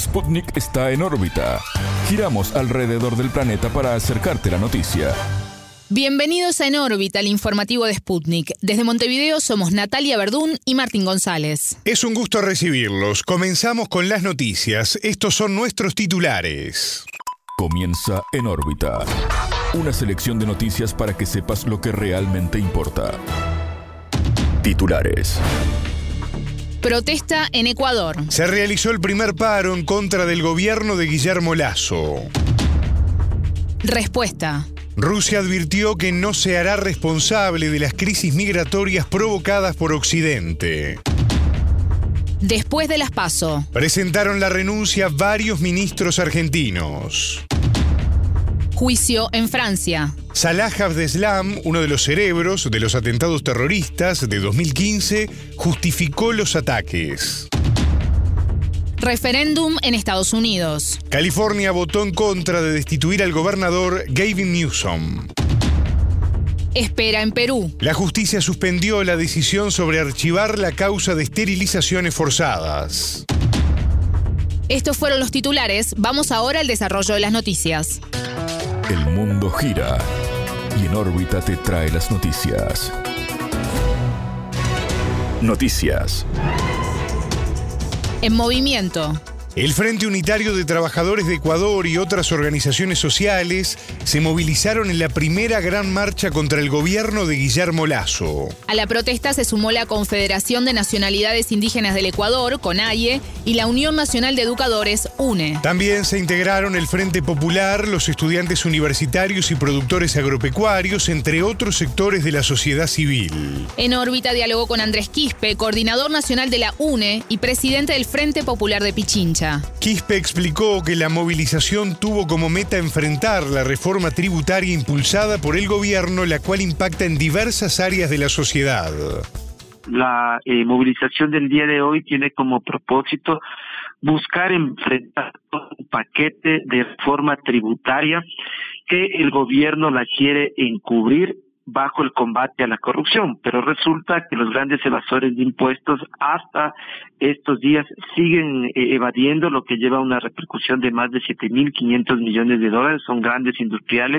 Sputnik está en órbita. Giramos alrededor del planeta para acercarte la noticia. Bienvenidos a En órbita, el informativo de Sputnik. Desde Montevideo somos Natalia Verdún y Martín González. Es un gusto recibirlos. Comenzamos con las noticias. Estos son nuestros titulares. Comienza En órbita. Una selección de noticias para que sepas lo que realmente importa. Titulares. Protesta en Ecuador. Se realizó el primer paro en contra del gobierno de Guillermo Lasso. Respuesta. Rusia advirtió que no se hará responsable de las crisis migratorias provocadas por Occidente. Después de las PASO. Presentaron la renuncia varios ministros argentinos. Juicio en Francia. Salah Abdeslam, uno de los cerebros de los atentados terroristas de 2015, justificó los ataques. Referéndum en Estados Unidos. California votó en contra de destituir al gobernador Gavin Newsom. Espera en Perú. La justicia suspendió la decisión sobre archivar la causa de esterilizaciones forzadas. Estos fueron los titulares. Vamos ahora al desarrollo de las noticias. El mundo gira y En órbita te trae las noticias. Noticias. En movimiento. El Frente Unitario de Trabajadores de Ecuador y otras organizaciones sociales se movilizaron en la primera gran marcha contra el gobierno de Guillermo Lasso. A la protesta se sumó la Confederación de Nacionalidades Indígenas del Ecuador, CONAIE, y la Unión Nacional de Educadores, UNE. También se integraron el Frente Popular, los estudiantes universitarios y productores agropecuarios, entre otros sectores de la sociedad civil. En órbita dialogó con Andrés Quispe, coordinador nacional de la UNE y presidente del Frente Popular de Pichincha. Quispe explicó que la movilización tuvo como meta enfrentar la reforma tributaria impulsada por el gobierno, la cual impacta en diversas áreas de la sociedad. La movilización del día de hoy tiene como propósito buscar enfrentar un paquete de reforma tributaria que el gobierno la quiere encubrir bajo el combate a la corrupción, pero resulta que los grandes evasores de impuestos hasta estos días siguen evadiendo, lo que lleva a una repercusión de más de 7.500 millones de dólares. Son grandes industriales,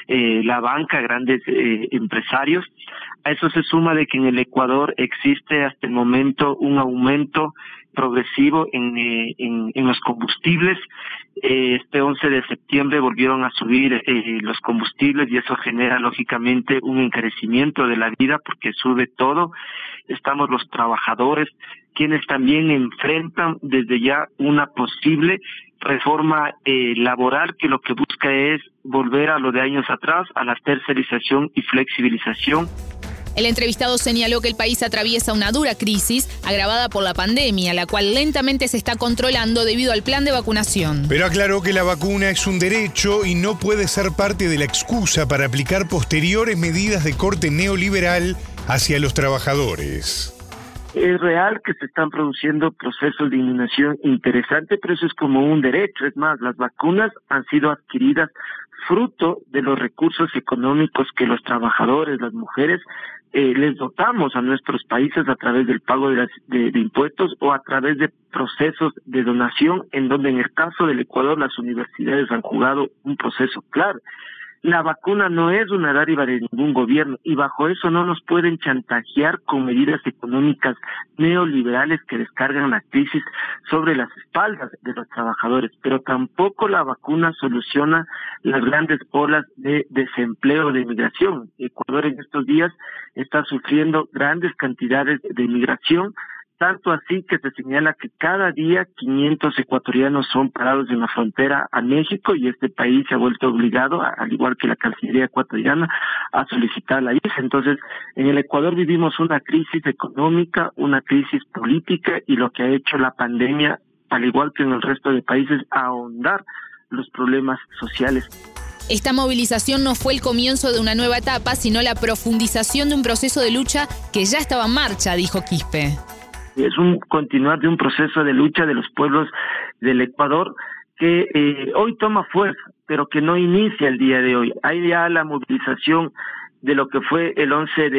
la banca, grandes empresarios. A eso se suma de que en el Ecuador existe hasta el momento un aumento progresivo en los combustibles. Este 11 de septiembre volvieron a subir los combustibles y eso genera lógicamente un encarecimiento de la vida porque sube todo. Estamos los trabajadores quienes también enfrentan desde ya una posible reforma laboral que lo que busca es volver a lo de años atrás, a la tercerización y flexibilización. El entrevistado señaló que el país atraviesa una dura crisis agravada por la pandemia, la cual lentamente se está controlando debido al plan de vacunación. Pero aclaró que la vacuna es un derecho y no puede ser parte de la excusa para aplicar posteriores medidas de corte neoliberal hacia los trabajadores. Es real que se están produciendo procesos de inmunización interesantes, pero eso es como un derecho. Es más, las vacunas han sido adquiridas fruto de los recursos económicos que los trabajadores, las mujeres, les dotamos a nuestros países a través del pago de impuestos o a través de procesos de donación, en donde en el caso del Ecuador las universidades han jugado un proceso claro. La vacuna no es una dádiva de ningún gobierno y bajo eso no nos pueden chantajear con medidas económicas neoliberales que descargan la crisis sobre las espaldas de los trabajadores, pero tampoco la vacuna soluciona las grandes olas de desempleo de migración. Ecuador en estos días está sufriendo grandes cantidades de migración, tanto así que se señala que cada día 500 ecuatorianos son parados en la frontera a México y este país se ha vuelto obligado, al igual que la Cancillería ecuatoriana, a solicitar la visa. Entonces, en el Ecuador vivimos una crisis económica, una crisis política y lo que ha hecho la pandemia, al igual que en el resto de países, ahondar los problemas sociales. Esta movilización no fue el comienzo de una nueva etapa, sino la profundización de un proceso de lucha que ya estaba en marcha, dijo Quispe. Es un continuar de un proceso de lucha de los pueblos del Ecuador que hoy toma fuerza, pero que no inicia el día de hoy. Hay ya la movilización de lo que fue el 11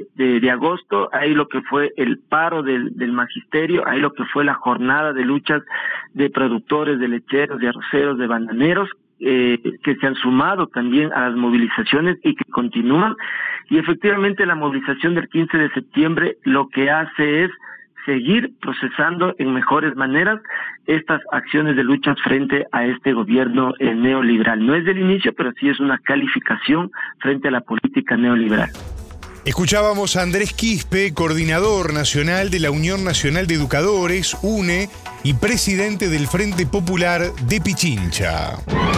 de agosto, hay lo que fue el paro del magisterio, hay lo que fue la jornada de luchas de productores, de lecheros, de arroceros, de bananeros, que se han sumado también a las movilizaciones y que continúan. Y efectivamente la movilización del 15 de septiembre lo que hace es seguir procesando en mejores maneras estas acciones de lucha frente a este gobierno neoliberal. No es del inicio, pero sí es una calificación frente a la política neoliberal. Escuchábamos a Andrés Quispe, coordinador nacional de la Unión Nacional de Educadores, UNE, y presidente del Frente Popular de Pichincha.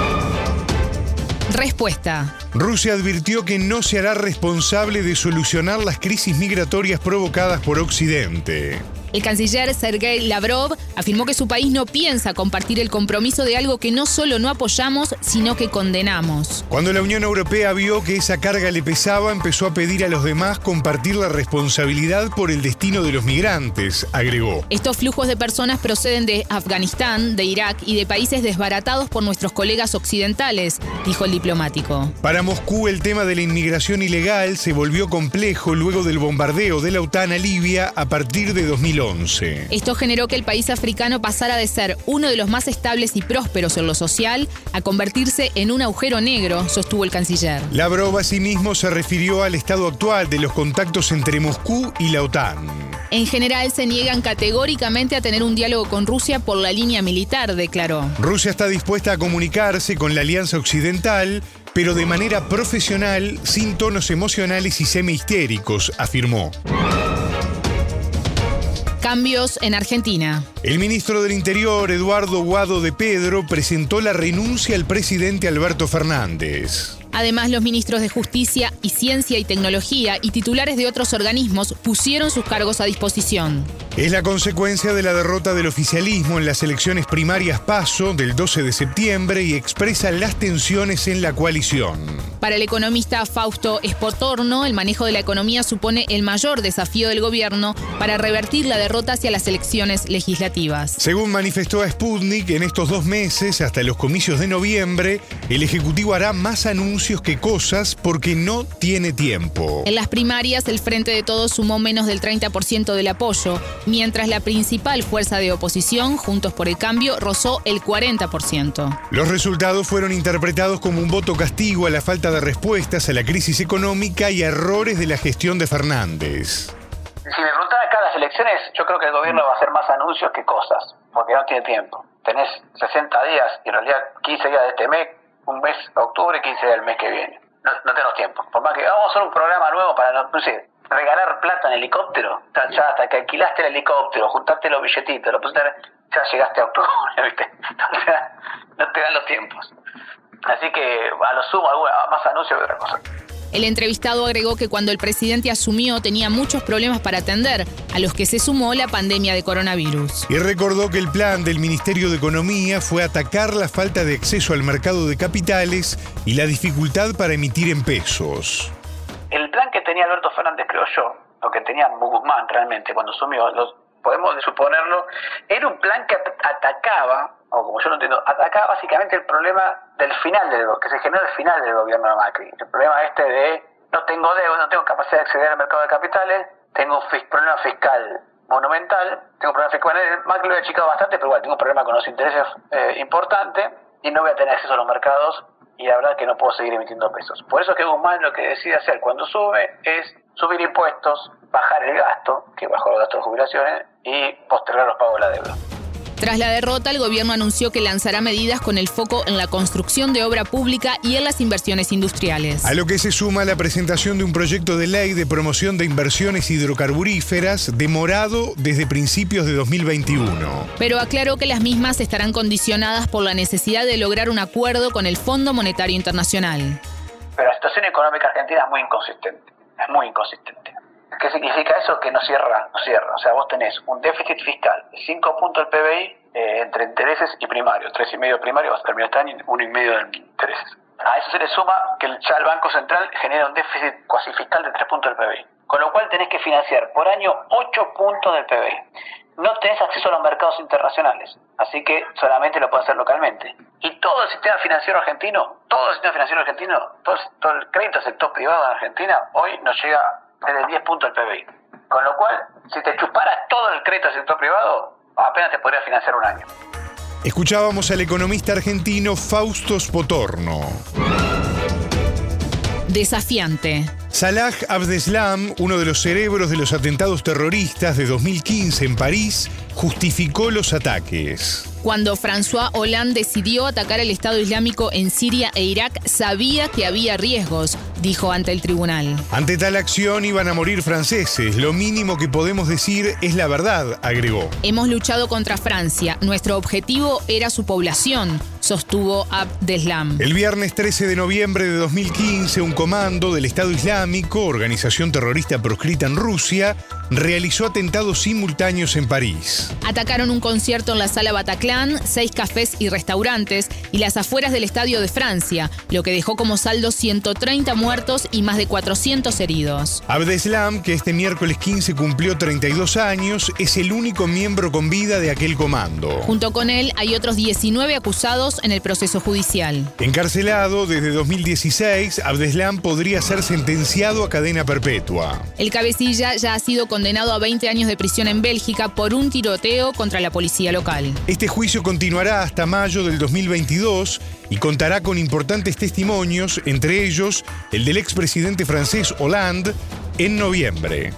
Respuesta. Rusia advirtió que no se hará responsable de solucionar las crisis migratorias provocadas por Occidente. El canciller Sergei Lavrov afirmó que su país no piensa compartir el compromiso de algo que no solo no apoyamos, sino que condenamos. Cuando la Unión Europea vio que esa carga le pesaba, empezó a pedir a los demás compartir la responsabilidad por el destino de los migrantes, agregó. Estos flujos de personas proceden de Afganistán, de Irak y de países desbaratados por nuestros colegas occidentales, dijo el diplomático. Para Moscú, el tema de la inmigración ilegal se volvió complejo luego del bombardeo de la OTAN a Libia a partir de 2011. Esto generó que el país africano pasara de ser uno de los más estables y prósperos en lo social a convertirse en un agujero negro, sostuvo el canciller. Lavrov asimismo se refirió al estado actual de los contactos entre Moscú y la OTAN. En general se niegan categóricamente a tener un diálogo con Rusia por la línea militar, declaró. Rusia está dispuesta a comunicarse con la Alianza Occidental, pero de manera profesional, sin tonos emocionales y semi-histéricos, afirmó. Cambios en Argentina. El ministro del Interior, Eduardo Guado de Pedro, presentó la renuncia al presidente Alberto Fernández. Además, los ministros de Justicia y Ciencia y Tecnología y titulares de otros organismos pusieron sus cargos a disposición. Es la consecuencia de la derrota del oficialismo en las elecciones primarias PASO del 12 de septiembre y expresa las tensiones en la coalición. Para el economista Fausto Espotorno, el manejo de la economía supone el mayor desafío del gobierno para revertir la derrota hacia las elecciones legislativas. Según manifestó a Sputnik, en estos 2 meses, hasta los comicios de noviembre, el Ejecutivo hará más anuncios que cosas porque no tiene tiempo. En las primarias, el Frente de Todos sumó menos del 30% del apoyo, mientras la principal fuerza de oposición, Juntos por el Cambio, rozó el 40%. Los resultados fueron interpretados como un voto castigo a la falta de respuestas a la crisis económica y errores de la gestión de Fernández. Si me preguntan acá las elecciones, yo creo que el gobierno va a hacer más anuncios que cosas, porque no tiene tiempo. Tenés 60 días y en realidad 15 días de este mes, un mes, octubre, 15 días del mes que viene. No tenemos tiempo. Por más que vamos a hacer un programa nuevo para, no sé, regalar plata en helicóptero, ya hasta que alquilaste el helicóptero, juntaste los billetitos, ya llegaste a octubre, ¿viste? Entonces, no te dan los tiempos. Así que a lo sumo, más anuncios que otra cosa. El entrevistado agregó que cuando el presidente asumió tenía muchos problemas para atender, a los que se sumó la pandemia de coronavirus. Y recordó que el plan del Ministerio de Economía fue atacar la falta de acceso al mercado de capitales y la dificultad para emitir en pesos. El plan que tenía Alberto Fernández, creo yo, lo que tenía Guzmán realmente cuando asumió, podemos suponerlo, era un plan que atacaba, o como yo lo entiendo, atacaba básicamente el problema del final que se generó al final del gobierno de Macri. El problema de no tengo deuda, no tengo capacidad de acceder al mercado de capitales, tengo un problema fiscal monumental, tengo un problema fiscal, Macri lo he achicado bastante, pero igual tengo un problema con los intereses importante y no voy a tener acceso a los mercados y la verdad es que no puedo seguir emitiendo pesos. Por eso que Guzmán lo que decide hacer cuando sube es subir impuestos, bajar el gasto, que bajó los gastos de jubilaciones, y postergar los pagos de la deuda. Tras la derrota, el gobierno anunció que lanzará medidas con el foco en la construcción de obra pública y en las inversiones industriales. A lo que se suma la presentación de un proyecto de ley de promoción de inversiones hidrocarburíferas demorado desde principios de 2021. Pero aclaró que las mismas estarán condicionadas por la necesidad de lograr un acuerdo con el Fondo Monetario Internacional. Pero la situación económica argentina es muy inconsistente. Es muy inconsistente. ¿Qué significa eso? Que no cierra. O sea, vos tenés un déficit fiscal de 5 puntos del PBI entre intereses y primarios. 3,5 primarios, vas a terminar este año, 1,5 de intereses. A eso se le suma que ya el Banco Central genera un déficit cuasi fiscal de 3 puntos del PBI. Con lo cual tenés que financiar por año 8 puntos del PBI. No tenés acceso a los mercados internacionales, así que solamente lo puedes hacer localmente. Y todo el sistema financiero argentino, todo el crédito al sector privado en Argentina, hoy nos llega desde 10 puntos del PBI. Con lo cual, si te chuparas todo el crédito al sector privado, apenas te podría financiar un año. Escuchábamos al economista argentino Fausto Spotorno. Desafiante. Salah Abdeslam, uno de los cerebros de los atentados terroristas de 2015 en París, justificó los ataques. Cuando François Hollande decidió atacar el Estado Islámico en Siria e Irak, sabía que había riesgos, dijo ante el tribunal. Ante tal acción iban a morir franceses. Lo mínimo que podemos decir es la verdad, agregó. Hemos luchado contra Francia. Nuestro objetivo era su población, sostuvo Abdeslam. El viernes 13 de noviembre de 2015, un comando del Estado Islámico, organización terrorista proscrita en Rusia, realizó atentados simultáneos en París. Atacaron un concierto en la Sala Bataclan, 6 cafés y restaurantes y las afueras del Estadio de Francia, lo que dejó como saldo 130 muertos y más de 400 heridos. Abdeslam, que este miércoles 15 cumplió 32 años, es el único miembro con vida de aquel comando. Junto con él hay otros 19 acusados en el proceso judicial. Encarcelado desde 2016, Abdeslam podría ser sentenciado a cadena perpetua. El cabecilla ya ha sido condenado a 20 años de prisión en Bélgica por un tiroteo contra la policía local. Este juicio continuará hasta mayo del 2022 y contará con importantes testimonios, entre ellos el del expresidente francés Hollande, en noviembre.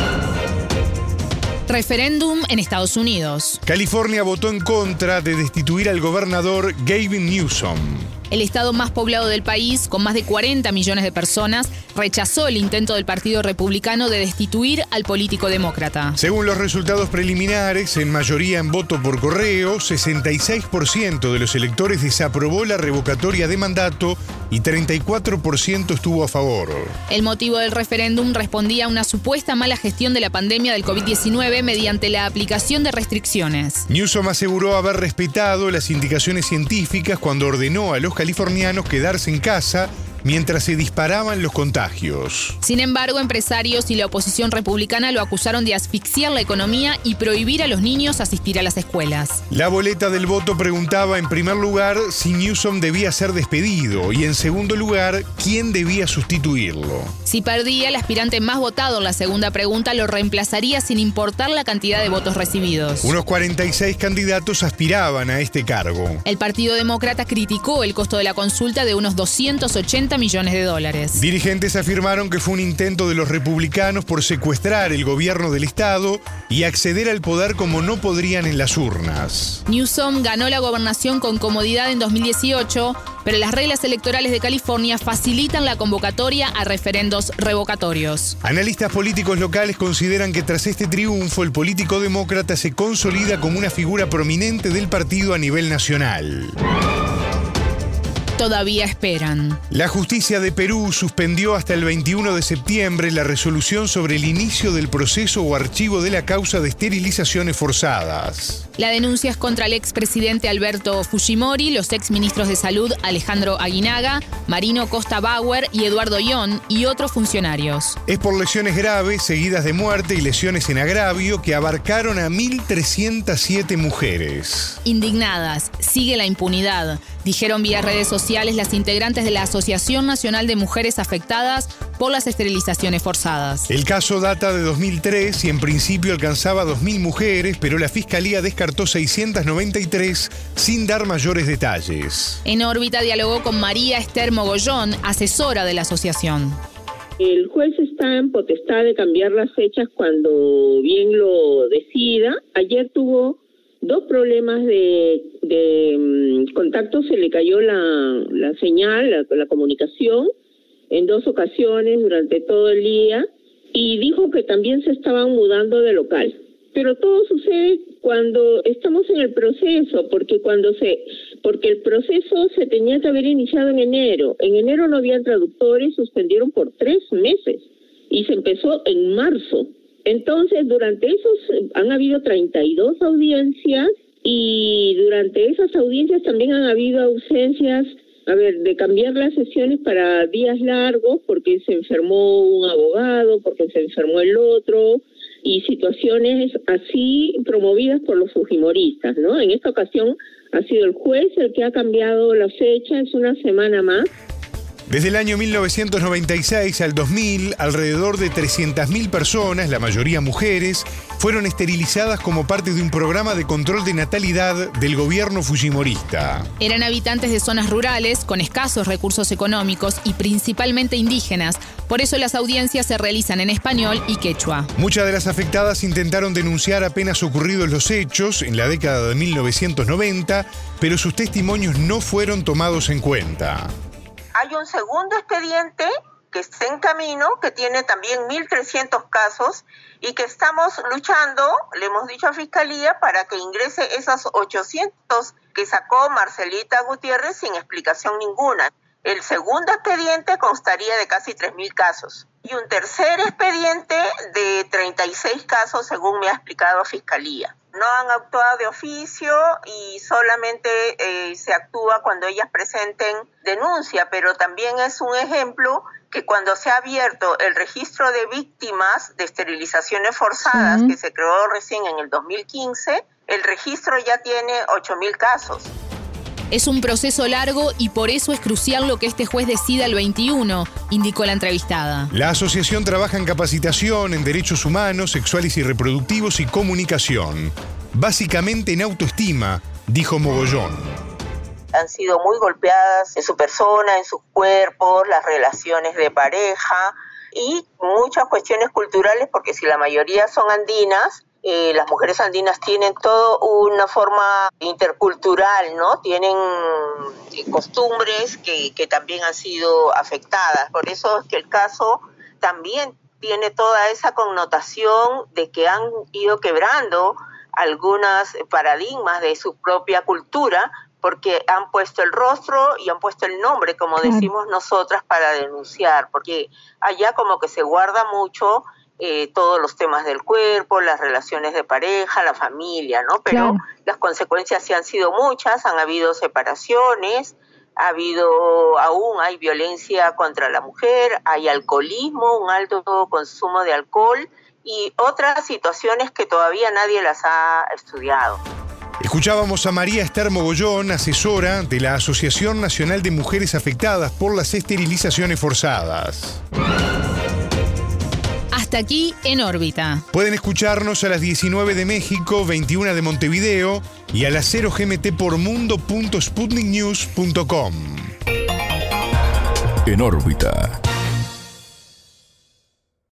Referéndum en Estados Unidos. California votó en contra de destituir al gobernador Gavin Newsom. El estado más poblado del país, con más de 40 millones de personas, rechazó el intento del Partido Republicano de destituir al político demócrata. Según los resultados preliminares, en mayoría en voto por correo, 66% de los electores desaprobó la revocatoria de mandato y 34% estuvo a favor. El motivo del referéndum respondía a una supuesta mala gestión de la pandemia del COVID-19 mediante la aplicación de restricciones. Newsom aseguró haber respetado las indicaciones científicas cuando ordenó a los californianos quedarse en casa mientras se disparaban los contagios. Sin embargo, empresarios y la oposición republicana lo acusaron de asfixiar la economía y prohibir a los niños asistir a las escuelas. La boleta del voto preguntaba en primer lugar si Newsom debía ser despedido y en segundo lugar quién debía sustituirlo. Si perdía, el aspirante más votado en la segunda pregunta lo reemplazaría sin importar la cantidad de votos recibidos. Unos 46 candidatos aspiraban a este cargo. El Partido Demócrata criticó el costo de la consulta de unos 280 millones de dólares. Dirigentes afirmaron que fue un intento de los republicanos por secuestrar el gobierno del estado y acceder al poder como no podrían en las urnas. Newsom ganó la gobernación con comodidad en 2018, pero las reglas electorales de California facilitan la convocatoria a referendos revocatorios. Analistas políticos locales consideran que tras este triunfo el político demócrata se consolida como una figura prominente del partido a nivel nacional. Todavía esperan. La justicia de Perú suspendió hasta el 21 de septiembre la resolución sobre el inicio del proceso o archivo de la causa de esterilizaciones forzadas. La denuncia es contra el expresidente Alberto Fujimori, los exministros de Salud Alejandro Aguinaga, Marino Costa Bauer y Eduardo Young y otros funcionarios. Es por lesiones graves, seguidas de muerte y lesiones en agravio que abarcaron a 1.307 mujeres. Indignadas, sigue la impunidad, dijeron vía redes sociales las integrantes de la Asociación Nacional de Mujeres Afectadas por las Esterilizaciones Forzadas. El caso data de 2003 y en principio alcanzaba 2.000 mujeres, pero la Fiscalía descartó 693 sin dar mayores detalles. En órbita dialogó con María Esther Mogollón, asesora de la asociación. El juez está en potestad de cambiar las fechas cuando bien lo decida. Ayer tuvo 2 problemas de contacto, se le cayó la señal, la comunicación en 2 ocasiones durante todo el día y dijo que también se estaban mudando de local. Pero todo sucede cuando estamos en el proceso, porque el proceso se tenía que haber iniciado en enero. En enero no habían traductores, suspendieron por 3 meses y se empezó en marzo. Entonces, durante esos han habido 32 audiencias y durante esas audiencias también han habido ausencias, de cambiar las sesiones para días largos porque se enfermó un abogado, porque se enfermó el otro y situaciones así promovidas por los fujimoristas, ¿no? En esta ocasión ha sido el juez el que ha cambiado la fecha, es una semana más. Desde el año 1996 al 2000, alrededor de 300.000 personas, la mayoría mujeres, fueron esterilizadas como parte de un programa de control de natalidad del gobierno fujimorista. Eran habitantes de zonas rurales con escasos recursos económicos y principalmente indígenas. Por eso las audiencias se realizan en español y quechua. Muchas de las afectadas intentaron denunciar apenas ocurridos los hechos en la década de 1990, pero sus testimonios no fueron tomados en cuenta. Hay un segundo expediente que está en camino, que tiene también 1.300 casos y que estamos luchando, le hemos dicho a Fiscalía, para que ingrese esos 800 que sacó Marcelita Gutiérrez sin explicación ninguna. El segundo expediente constaría de casi 3.000 casos. Y un tercer expediente de 36 casos, según me ha explicado Fiscalía. No han actuado de oficio y solamente se actúa cuando ellas presenten denuncia, pero también es un ejemplo que cuando se ha abierto el registro de víctimas de esterilizaciones forzadas, que se creó recién en el 2015, el registro ya tiene 8.000 casos. Es un proceso largo y por eso es crucial lo que este juez decida el 21, indicó la entrevistada. La asociación trabaja en capacitación, en derechos humanos, sexuales y reproductivos y comunicación. Básicamente en autoestima, dijo Mogollón. Han sido muy golpeadas en su persona, en sus cuerpos, las relaciones de pareja y muchas cuestiones culturales, porque si la mayoría son andinas, las mujeres andinas tienen toda una forma intercultural, ¿no? Tienen costumbres que también han sido afectadas. Por eso es que el caso también tiene toda esa connotación de que han ido quebrando algunos paradigmas de su propia cultura, porque han puesto el rostro y han puesto el nombre, como decimos nosotras, para denunciar, porque allá como que se guarda mucho todos los temas del cuerpo, las relaciones de pareja, la familia, ¿no? Pero las consecuencias sí han sido muchas, han habido separaciones, aún hay violencia contra la mujer, hay alcoholismo, un alto consumo de alcohol y otras situaciones que todavía nadie las ha estudiado. Escuchábamos a María Esther Mogollón, asesora de la Asociación Nacional de Mujeres Afectadas por las Esterilizaciones Forzadas. Hasta aquí En órbita. Pueden escucharnos a las 19 de México, 21 de Montevideo y a las 0 GMT por mundo.sputniknews.com. En órbita.